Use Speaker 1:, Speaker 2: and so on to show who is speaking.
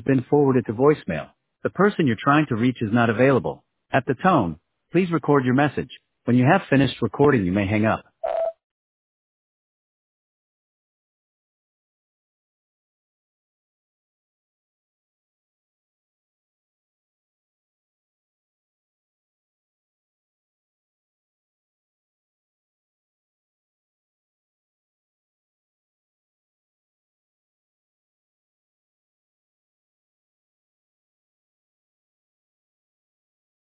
Speaker 1: been forwarded to voicemail. The person you're trying to reach is not available. At the tone, please record your message. When you have finished recording, you may hang up.